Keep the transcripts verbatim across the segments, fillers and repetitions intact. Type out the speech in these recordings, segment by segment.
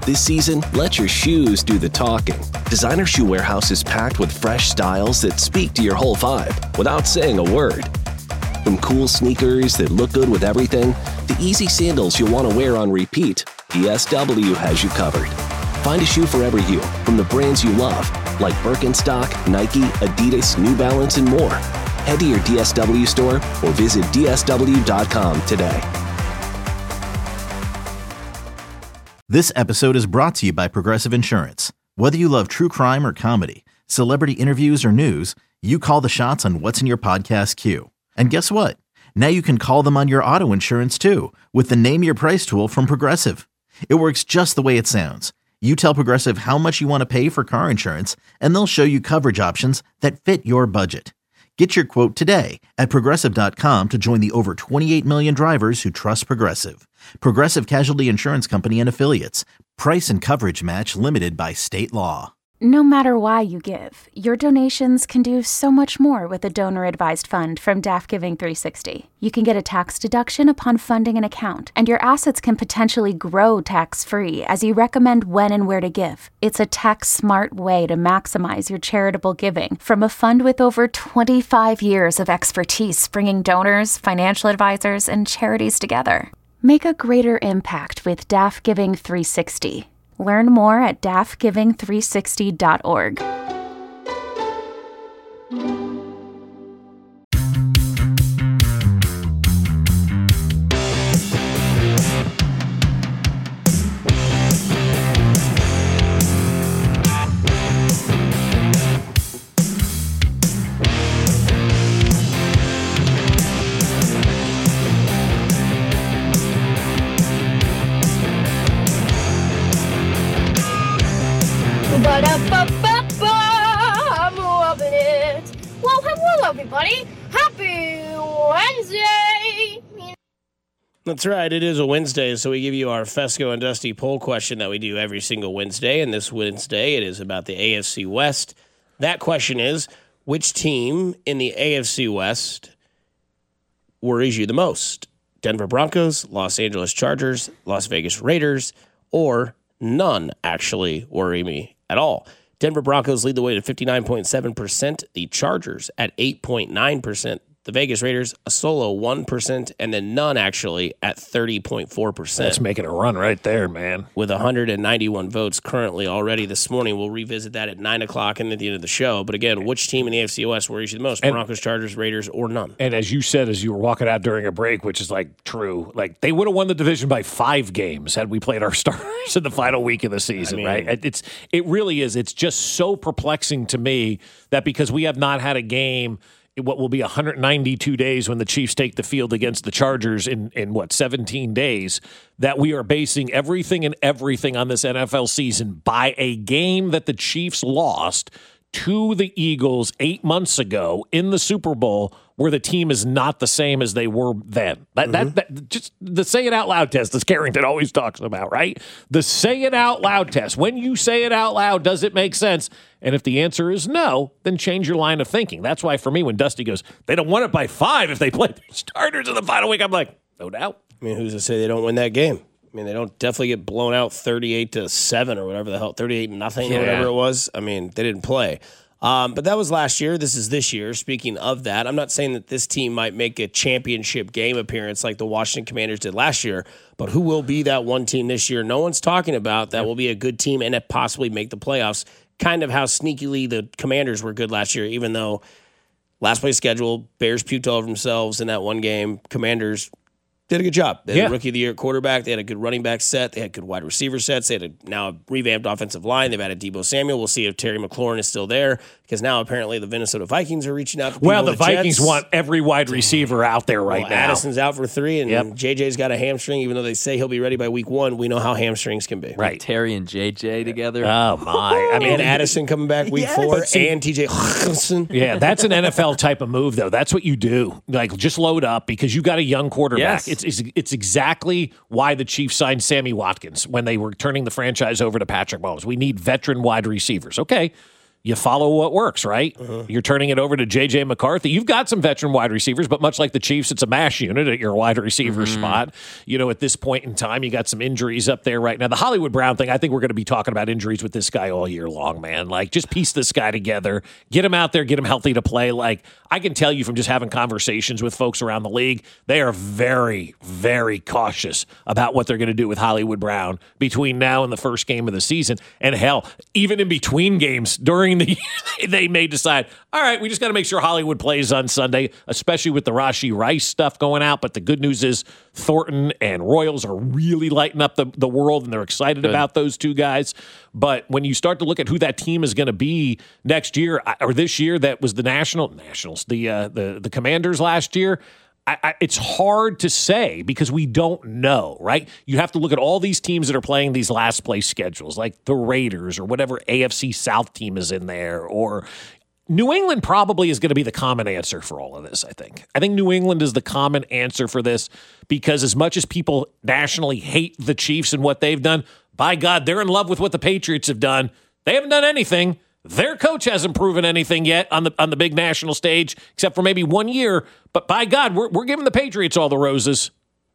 This season, let your shoes do the talking. Designer Shoe Warehouse is packed with fresh styles that speak to your whole vibe without saying a word. From cool sneakers that look good with everything, to easy sandals you'll want to wear on repeat, D S W has you covered. Find a shoe for every you from the brands you love, like Birkenstock, Nike, Adidas, New Balance, and more. Head to your D S W store or visit D S W dot com today. This episode is brought to you by Progressive Insurance. Whether you love true crime or comedy, celebrity interviews or news, you call the shots on what's in your podcast queue. And guess what? Now you can call them on your auto insurance too with the Name Your Price tool from Progressive. It works just the way it sounds. You tell Progressive how much you want to pay for car insurance, and they'll show you coverage options that fit your budget. Get your quote today at Progressive dot com to join the over twenty-eight million drivers who trust Progressive. Progressive Casualty Insurance Company and Affiliates. Price and coverage match limited by state law. No matter why you give, your donations can do so much more with a donor-advised fund from D A F Giving three sixty. You can get a tax deduction upon funding an account, and your assets can potentially grow tax-free as you recommend when and where to give. It's a tax-smart way to maximize your charitable giving from a fund with over twenty-five years of expertise bringing donors, financial advisors, and charities together. Make a greater impact with D A F Giving three sixty. Learn more at D A F giving three sixty dot org. Well, hello, everybody. Happy Wednesday. That's right. It is a Wednesday, so we give you our Fesco and Dusty poll question that we do every single Wednesday. And this Wednesday, it is about the A F C West. That question is, which team in the A F C West worries you the most? Denver Broncos, Los Angeles Chargers, Las Vegas Raiders, or none actually worry me at all? Denver Broncos lead the way to fifty-nine point seven percent. The Chargers at eight point nine percent. The Vegas Raiders, a solo one percent. And then none, actually, at thirty point four percent. That's making a run right there, man. With one hundred ninety-one votes currently already this morning. We'll revisit that at nine o'clock and at the end of the show. But again, which team in the A F C West worries you the most? And, Broncos, Chargers, Raiders, or none? And as you said, as you were walking out during a break, which is like true, like they would have won the division by five games had we played our starters in the final week of the season, I mean, right? It's It really is. It's just so perplexing to me that because we have not had a game what will be one hundred ninety-two days when the Chiefs take the field against the Chargers in, in what, seventeen days, that we are basing everything and everything on this N F L season by a game that the Chiefs lost to the Eagles eight months ago in the Super Bowl, where the team is not the same as they were then. That, mm-hmm. that, that just the say it out loud test, as Carrington always talks about, right? The say it out loud test. When you say it out loud, does it make sense? And if the answer is no, then change your line of thinking. That's why for me, when Dusty goes, they don't win it by five if they play their starters in the final week, I'm like, no doubt. I mean, who's to say they don't win that game? I mean, they don't definitely get blown out thirty-eight to seven or whatever the hell, thirty-eight nothing yeah. or whatever it was. I mean, they didn't play. Um, but that was last year. This is this year. Speaking of that, I'm not saying that this team might make a championship game appearance like the Washington Commanders did last year, but who will be that one team this year? No one's talking about that will be a good team and possibly make the playoffs. Kind of how sneakily the Commanders were good last year, even though last place schedule, Bears puked all over themselves in that one game. Commanders did a good job. They had yeah. a rookie of the year quarterback. They had a good running back set. They had good wide receiver sets. They had a, now a revamped offensive line. They've added Deebo Samuel. We'll see if Terry McLaurin is still there, because now apparently the Minnesota Vikings are reaching out to Well, the, the Vikings Jets. want every wide receiver out there right well, now. Addison's out for three, and yep. J J's got a hamstring. Even though they say he'll be ready by week one, we know how hamstrings can be. Right. Terry and J J together. Oh, my. I mean, and Addison coming back week yes, four, see, and T J Hawkinson. Yeah, that's an N F L type of move, though. That's what you do. Like, just load up because you got a young quarterback. Yes. It's, it's it's exactly why the Chiefs signed Sammy Watkins when they were turning the franchise over to Patrick Mahomes. We need veteran wide receivers. Okay, you follow what works, right? Uh-huh. You're turning it over to J J McCarthy. You've got some veteran wide receivers, but much like the Chiefs, it's a mash unit at your wide receiver Mm-hmm. spot. You know, at this point in time, you got some injuries up there right now. The Hollywood Brown thing, I think we're going to be talking about injuries with this guy all year long, man. Like, just piece this guy together, get him out there, get him healthy to play. Like, I can tell you from just having conversations with folks around the league, they are very, very cautious about what they're going to do with Hollywood Brown between now and the first game of the season. And hell, even in between games during the year, they may decide, all right, we just got to make sure Hollywood plays on Sunday, especially with the Rashee Rice stuff going out. But the good news is Thornton and Royals are really lighting up the, the world, and they're excited good. about those two guys. But when you start to look at who that team is going to be next year or this year, that was the National Nationals, the uh, the the Commanders last year. I, I, it's hard to say because we don't know, right? You have to look at all these teams that are playing these last place schedules, like the Raiders or whatever A F C South team is in there, or New England probably is going to be the common answer for all of this, I think. I think New England is the common answer for this because as much as people nationally hate the Chiefs and what they've done, by God, they're in love with what the Patriots have done. They haven't done anything. Their coach hasn't proven anything yet on the on the big national stage, except for maybe one year. But by God, we're we're giving the Patriots all the roses.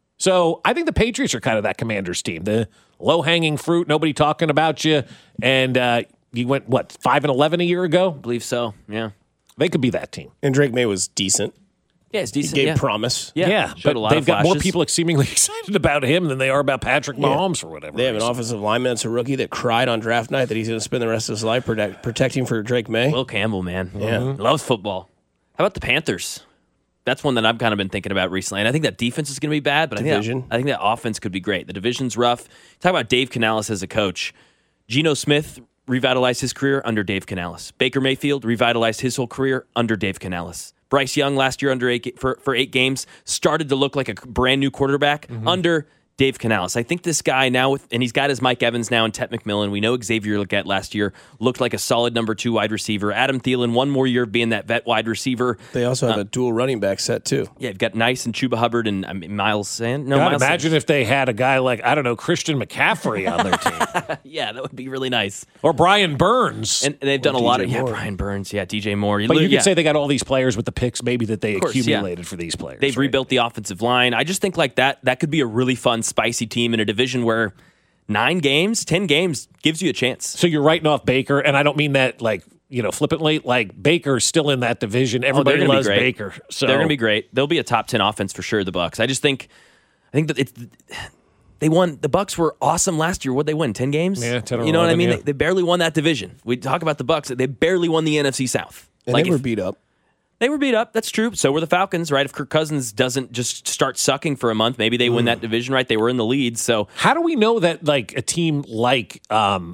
So I think the Patriots are kind of that Commanders team, the low-hanging fruit, nobody talking about you. And uh, you went, what, five and eleven a year ago? I believe so, yeah. They could be that team. And Drake May was decent. Yeah, it's decent. He gave yeah. promise. Yeah, yeah showed but a lot they've of got more flashes. people seemingly excited about him than they are about Patrick Mahomes yeah. or whatever. They have reason. an offensive lineman that's a rookie that cried on draft night that he's going to spend the rest of his life protect, protecting for Drake May. Will Campbell, man. Yeah. Mm-hmm. Loves football. How about the Panthers? That's one that I've kind of been thinking about recently. And I think that defense is going to be bad, but I think, that, I think that offense could be great. The division's rough. Talk about Dave Canales as a coach. Geno Smith revitalized his career under Dave Canales. Baker Mayfield revitalized his whole career under Dave Canales. Bryce Young last year under eight, for, for eight games started to look like a brand new quarterback mm-hmm. under Dave Canales. I think this guy now, with, and he's got his Mike Evans now and Ted McMillan. We know Xavier Legette last year looked like a solid number two wide receiver. Adam Thielen, one more year of being that vet wide receiver. They also have uh, a dual running back set, too. Yeah, you've got Nice and Chuba Hubbard and I mean, Miles Sand. No, God, Miles imagine Sand. if they had a guy like, I don't know, Christian McCaffrey on their team. Yeah, that would be really nice. Or Brian Burns. And, and they've done or a lot D of, J yeah, Moore. Brian Burns, yeah, D J Moore. But you could yeah. say they got all these players with the picks maybe that they course, accumulated yeah. for these players. They've right? rebuilt the offensive line. I just think like that, that could be a really fun, spicy team in a division where nine games, ten games gives you a chance. So you're writing off Baker, and I don't mean that like, you know, flippantly. Like, Baker's still in that division. Everybody oh, loves be great. Baker. So they're going to be great. They'll be a top ten offense for sure, the Bucs. I just think I think that it's they won the Bucs were awesome last year. What'd they win? ten games? Yeah, ten or You know eleven, what I mean? yeah. They, they barely won that division. We talk about the Bucs, they barely won the N F C South. And like they were if- beat up. They were beat up. That's true. So were the Falcons, right? If Kirk Cousins doesn't just start sucking for a month, maybe they win that division, right? They were in the lead. So how do we know that like a team like um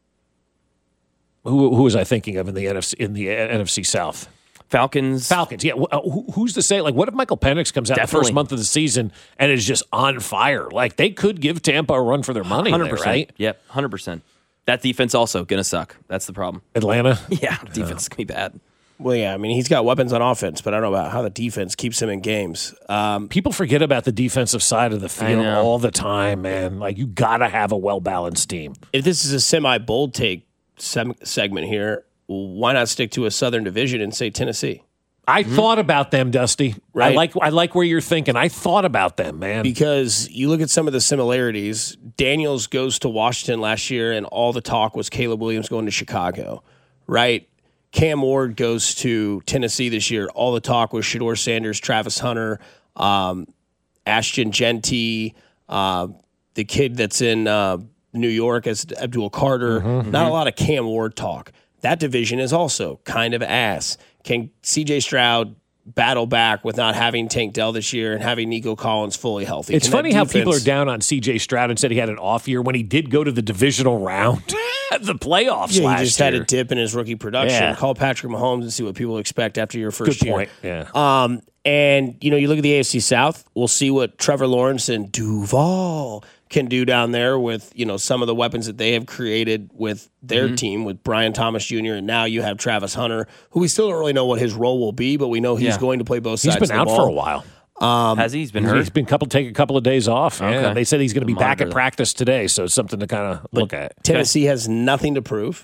who who was I thinking of in the N F C in the N F C South? Falcons. Falcons, yeah. Wh- who- Who's to say? Like, what if Michael Penix comes out the Definitely. first month of the season and is just on fire? Like, they could give Tampa a run for their money, one hundred there, percent. right? Yep, one hundred percent. That defense also going to suck. That's the problem. Atlanta. Yeah, defense is going to be bad. Well, yeah, I mean, he's got weapons on offense, but I don't know about how the defense keeps him in games. Um, People forget about the defensive side of the field know. all the time, man. Like, you got to have a well-balanced team. if this is a semi-bold take sem- segment here, why not stick to a Southern Division and say Tennessee? I thought about them, Dusty. Right. I like I like where you're thinking. I thought about them, man. Because you look at some of the similarities. Daniels goes to Washington last year, and all the talk was Caleb Williams going to Chicago, right? Cam Ward goes to Tennessee this year. All the talk was Shedeur Sanders, Travis Hunter, um, Ashton Genty, uh, the kid that's in uh, New York as Abdul Carter. Mm-hmm, Not a lot of Cam Ward talk. That division is also kind of ass. Can C J Stroud battle back with not having Tank Dell this year and having Nico Collins fully healthy? It's Can that funny how people are defense- down on C J Stroud and said he had an off year when he did go to the divisional round of the playoffs Yeah, last he just year. had a dip in his rookie production. Yeah. Call Patrick Mahomes and see what people expect after your first Good year. point. Yeah. Um, and, you know, you look at the A F C South, we'll see what Trevor Lawrence and Duval can do down there with, you know, some of the weapons that they have created with their Mm-hmm. team, with Brian Thomas Junior And now you have Travis Hunter, who we still don't really know what his role will be, but we know he's Yeah. going to play both He's sides been of the out ball. for a while. Has he? He's been He's hurt. been couple take a couple of days off. Yeah. Okay. They said he's going to be back Monitor at that. practice today, so it's something to kind of look at. Tennessee has nothing to prove.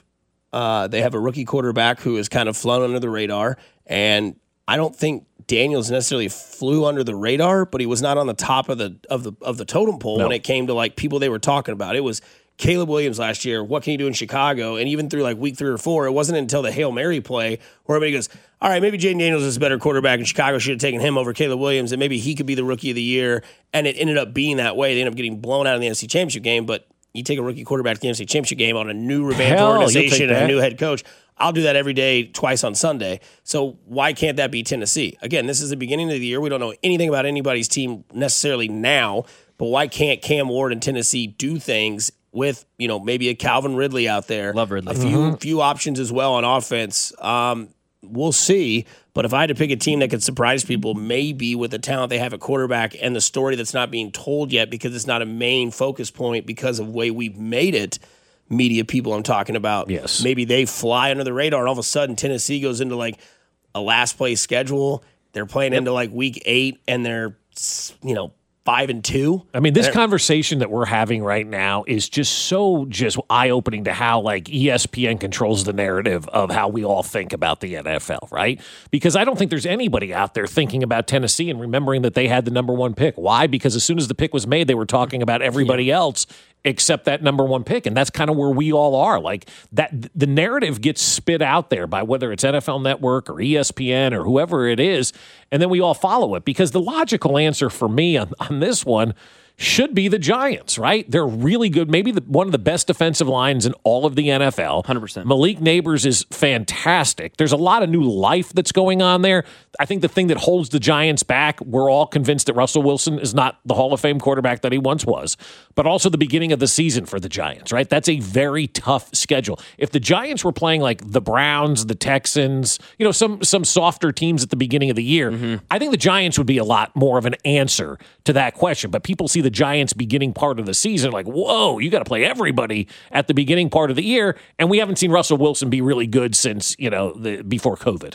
Uh, they have a rookie quarterback who has kind of flown under the radar, and I don't think Daniels necessarily flew under the radar, but he was not on the top of the of the of the totem pole no. when it came to like people they were talking about. It was Caleb Williams last year. What can you do in Chicago? And even through like week three or four, it wasn't until the Hail Mary play where everybody goes, all right, maybe Jaden Daniels is a better quarterback, and Chicago should have taken him over Caleb Williams, and maybe he could be the rookie of the year. And it ended up being that way. They ended up getting blown out in the N F C Championship game, but you take a rookie quarterback to the N F C Championship game on a new revamped Hell, organization and a new head coach. I'll do that every day, twice on Sunday. So why can't that be Tennessee? Again, this is the beginning of the year. We don't know anything about anybody's team necessarily now, but why can't Cam Ward and Tennessee do things with, you know, maybe a Calvin Ridley out there? Love Ridley. A few, mm-hmm. few options as well on offense. Um, we'll see. But if I had to pick a team that could surprise people, maybe with the talent they have at quarterback and the story that's not being told yet because it's not a main focus point because of the way we've made it, media people I'm talking about. Yes. Maybe they fly under the radar and all of a sudden Tennessee goes into like a last place schedule. They're playing yep. into like week eight and they're, you know, five and two. I mean, this conversation that we're having right now is just so just eye-opening to how like E S P N controls the narrative of how we all think about the N F L, right? Because I don't think there's anybody out there thinking about Tennessee and remembering that they had the number one pick. Why? Because as soon as the pick was made, they were talking about everybody yeah. else except that number one pick. And that's kind of where we all are. Like that, the narrative gets spit out there by whether it's N F L Network or E S P N or whoever it is. And then we all follow it because the logical answer for me on, on this one should be the Giants, right? They're really good. Maybe the, one of the best defensive lines in all of the N F L. one hundred percent. Malik Neighbors is fantastic. There's a lot of new life that's going on there. I think the thing that holds the Giants back, we're all convinced that Russell Wilson is not the Hall of Fame quarterback that he once was, but also the beginning of the season for the Giants, right? That's a very tough schedule. If the Giants were playing like the Browns, the Texans, you know, some some softer teams at the beginning of the year, mm-hmm. I think the Giants would be a lot more of an answer to that question. But people see the Giants beginning part of the season like, whoa, you got to play everybody at the beginning part of the year, and we haven't seen Russell Wilson be really good since, you know, the before COVID.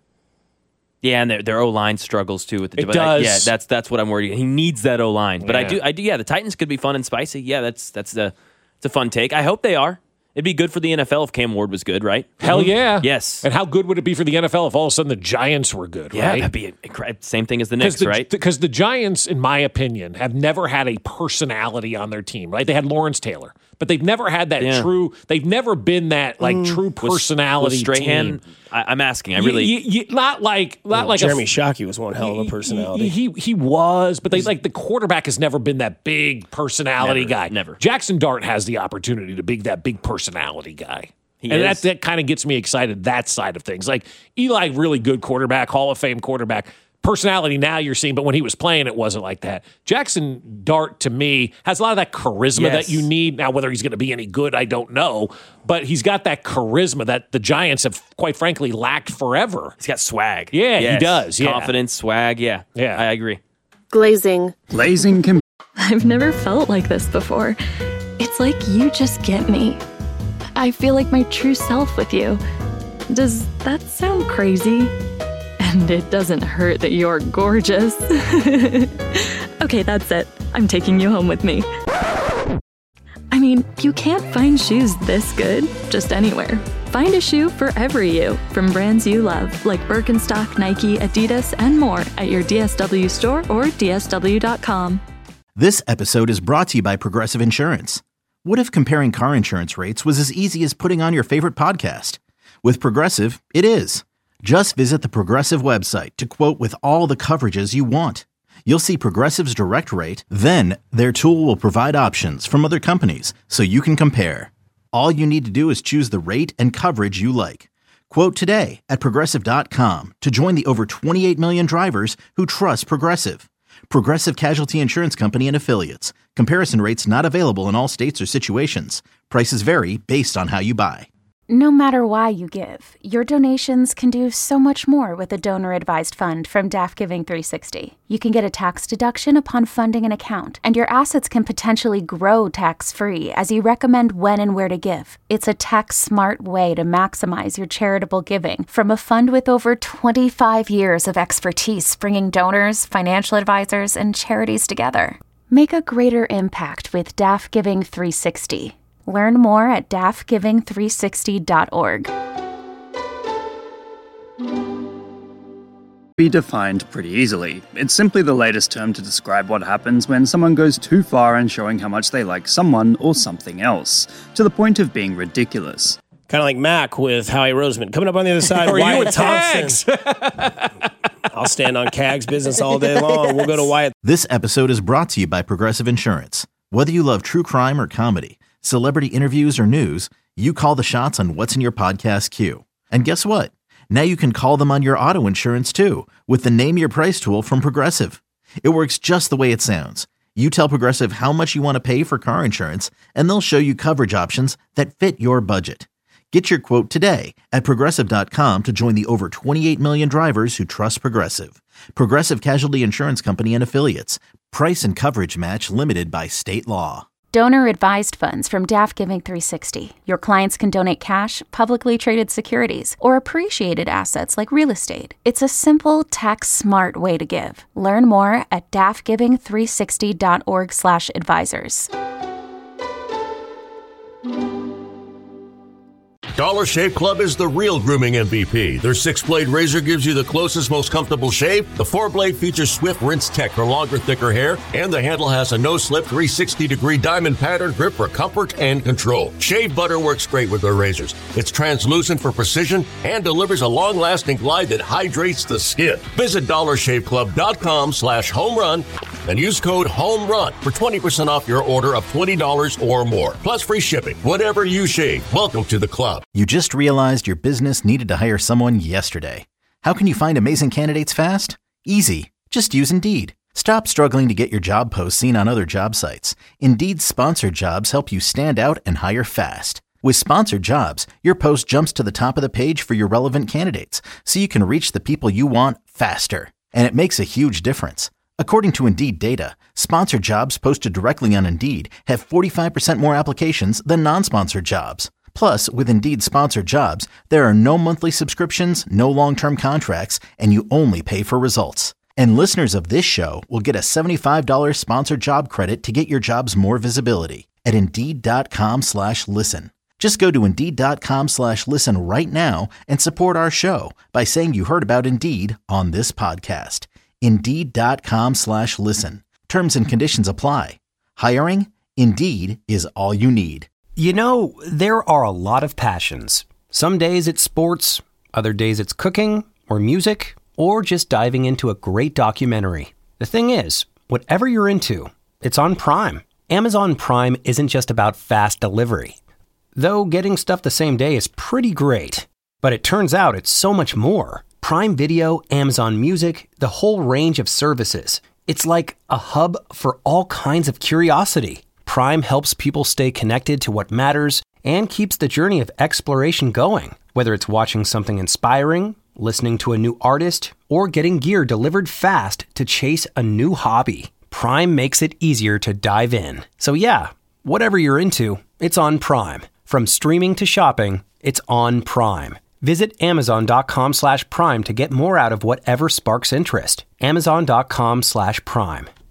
Yeah, and their, their O-line struggles too with the. It does. Yeah, that's that's what I'm worried. He needs that O-line, but yeah. I do, I do. Yeah, the Titans could be fun and spicy. Yeah, that's that's the it's a fun take. I hope they are. It'd be good for the N F L if Cam Ward was good, right? Hell yeah. Yes. And how good would it be for the N F L if all of a sudden the Giants were good, yeah, right? Yeah, that'd be incredible. Same thing as the Knicks, the, right? Because the Giants, in my opinion, have never had a personality on their team, right? They had Lawrence Taylor, but they've never had that yeah. true, they've never been that like mm. true personality was, was team. I, I'm asking, I really... You, you, you, not like... Not well, like Jeremy a, Shockey was one hell of a personality. He, he, he was, but they like the quarterback has never been that big personality never, guy. Never. Jackson Dart has the opportunity to be that big personality guy. He and is. that, that kind of gets me excited, that side of things. Like, Eli, really good quarterback, Hall of Fame quarterback. Personality now you're seeing, but when he was playing, it wasn't like that. Jackson Dart, to me, has a lot of that charisma yes. that you need. Now, whether he's going to be any good, I don't know. But he's got that charisma that the Giants have, quite frankly, lacked forever. He's got swag. Yeah, yes. he does. Yeah. Confidence, swag, yeah. Yeah. I agree. Glazing. Glazing can... I've never felt like this before. It's like you just get me. I feel like my true self with you. Does that sound crazy? And it doesn't hurt that you're gorgeous. Okay, that's it. I'm taking you home with me. I mean, you can't find shoes this good just anywhere. Find a shoe for every you from brands you love, like Birkenstock, Nike, Adidas, and more at your D S W store or D S W dot com. This episode is brought to you by Progressive Insurance. What if comparing car insurance rates was as easy as putting on your favorite podcast? With Progressive, it is. Just visit the Progressive website to quote with all the coverages you want. You'll see Progressive's direct rate, then their tool will provide options from other companies so you can compare. All you need to do is choose the rate and coverage you like. Quote today at Progressive dot com to join the over twenty-eight million drivers who trust Progressive. Progressive Casualty Insurance Company and Affiliates. Comparison rates not available in all states or situations. Prices vary based on how you buy. No matter why you give, your donations can do so much more with a donor-advised fund from Daft Giving three sixty. You can get a tax deduction upon funding an account, and your assets can potentially grow tax-free as you recommend when and where to give. It's a tax-smart way to maximize your charitable giving from a fund with over twenty-five years of expertise bringing donors, financial advisors, and charities together. Make a greater impact with Daft Giving three sixty. Learn more at d a f giving three sixty dot org. Be defined pretty easily. It's simply the latest term to describe what happens when someone goes too far in showing how much they like someone or something else, to the point of being ridiculous. Kind of like Mac with Howie Roseman. Coming up on the other side, Wyatt Thompson. I'll stand on C A G's business all day long. We'll go to Wyatt. This episode is brought to you by Progressive Insurance. Whether you love true crime or comedy, celebrity interviews or news, you call the shots on what's in your podcast queue. And guess what? Now you can call them on your auto insurance too with the Name Your Price tool from Progressive. It works just the way it sounds. You tell Progressive how much you want to pay for car insurance, and they'll show you coverage options that fit your budget. Get your quote today at Progressive dot com to join the over twenty-eight million drivers who trust Progressive. Progressive Casualty Insurance Company and Affiliates. Price and coverage match limited by state law. Donor-advised funds from D A F Giving three sixty. Your clients can donate cash, publicly traded securities, or appreciated assets like real estate. It's a simple, tax-smart way to give. Learn more at d a f giving three sixty dot org slash advisors. Dollar Shave Club is the real grooming M V P. Their six-blade razor gives you the closest, most comfortable shave. The four-blade features swift rinse tech for longer, thicker hair. And the handle has a no-slip three hundred sixty degree diamond pattern grip for comfort and control. Shave butter works great with their razors. It's translucent for precision and delivers a long-lasting glide that hydrates the skin. Visit dollar shave club dot com slash home run and use code HOMERUN for twenty percent off your order of twenty dollars or more. Plus free shipping. Whatever you shave, welcome to the club. You just realized your business needed to hire someone yesterday. How can you find amazing candidates fast? Easy. Just use Indeed. Stop struggling to get your job posts seen on other job sites. Indeed's sponsored jobs help you stand out and hire fast. With sponsored jobs, your post jumps to the top of the page for your relevant candidates, so you can reach the people you want faster. And it makes a huge difference. According to Indeed data, sponsored jobs posted directly on Indeed have forty-five percent more applications than non-sponsored jobs. Plus, with Indeed sponsored jobs, there are no monthly subscriptions, no long-term contracts, and you only pay for results. And listeners of this show will get a seventy-five dollars sponsored job credit to get your jobs more visibility at Indeed.com slash listen. Just go to Indeed.com slash listen right now and support our show by saying you heard about Indeed on this podcast. Indeed.com slash listen. Terms and conditions apply. Hiring? Indeed is all you need. You know, there are a lot of passions. Some days it's sports, other days it's cooking or music, or just diving into a great documentary. The thing is, whatever you're into, it's on Prime. Amazon Prime isn't just about fast delivery. Though getting stuff the same day is pretty great. But it turns out it's so much more. Prime Video, Amazon Music, the whole range of services. It's like a hub for all kinds of curiosity. Prime helps people stay connected to what matters and keeps the journey of exploration going. Whether it's watching something inspiring, listening to a new artist, or getting gear delivered fast to chase a new hobby, Prime makes it easier to dive in. So yeah, whatever you're into, it's on Prime. From streaming to shopping, it's on Prime. Visit Amazon.com slash Prime to get more out of whatever sparks interest. Amazon.com slash Prime.